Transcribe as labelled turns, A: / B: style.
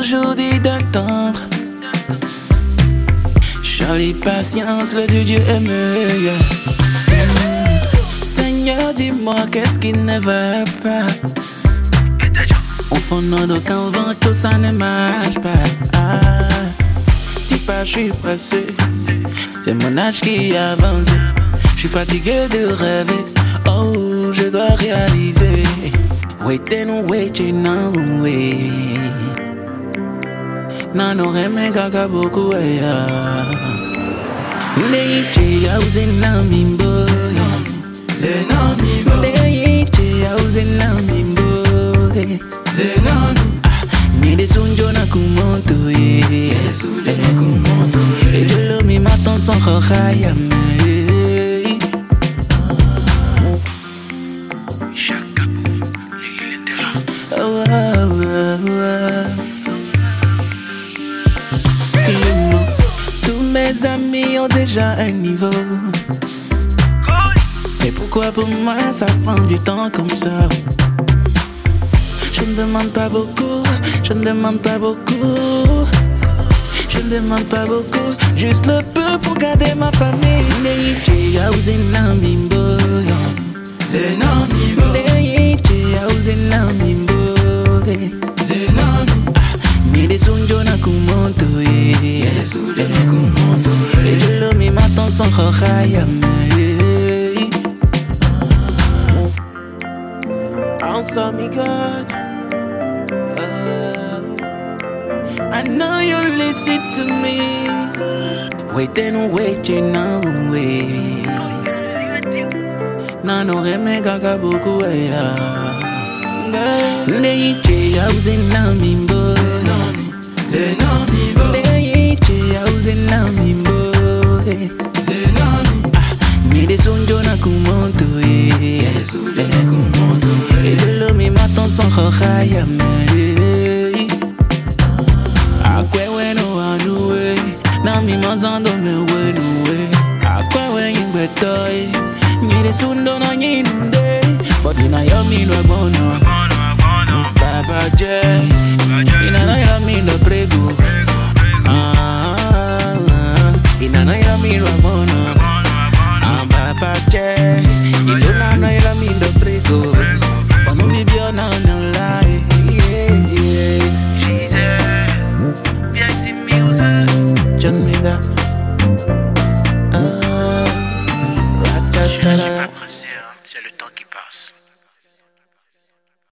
A: aujourd'hui d'attendre. Charlie, patience, le Dieu est meilleur. Seigneur, dis-moi qu'est-ce qui ne va pas. Au fond d'aucun vent, tout ça ne marche pas. Dis pas, je suis passé. C'est mon âge qui avance. Je suis fatigué de rêver. Oh, je dois réaliser. Waiting, waiting, now, wait. Nano reme kaka boku ya. Leiche ya uzena mimbo.
B: Zena mimbo.
A: Leiche ya uzena mimbo.
B: Zena mimbo.
A: Nide sunjo na kumonto ye.
B: Sunjo na kumonto ye.
A: Ejolo mi maton son khaya me.
B: Chakabou, Lilindera.
A: Tous mes amis ont déjà un niveau. Et pourquoi pour moi ça prend du temps comme ça? Je ne demande pas beaucoup, je ne demande pas beaucoup. Je ne demande pas beaucoup, juste le peu pour garder ma famille. Leiche ya uzena mimbo.
B: Zena mimbo.
A: Leiche ya uzena mimbo.
B: Zena mimbo.
A: Nide sunjo na kumonto ye.
B: Sunjo na kumonto ye.
A: Ejolo mi maton son khaya me. Answer me, God. I know you listen to me. Waiting, waiting, now wait. Nano reme kaka boku ya. Leiche ya uzena mimbo.
B: Zena mimbo.
A: Leiche ya uzena mimbo.
B: Zena mimbo.
A: Nide sunjo na kumonto ye.
B: Sunjo na kumonto ye.
A: Ejolo mi maton son khaya me. Akwe we no anuwe. Na mi mazando me we no we. Akwe we yingbe toy. Nide sundo na nyinde. But ina yo mi lo bono. Baba J. Ina na yo mi lo prego. Ina na yo mi lo bono. Baba J. Ina na yo mi lo prego. Pano bibio na no lie. She's viens ici music. John Mega.
B: Je ne suis pas pressé, hein. C'est le temps qui passe.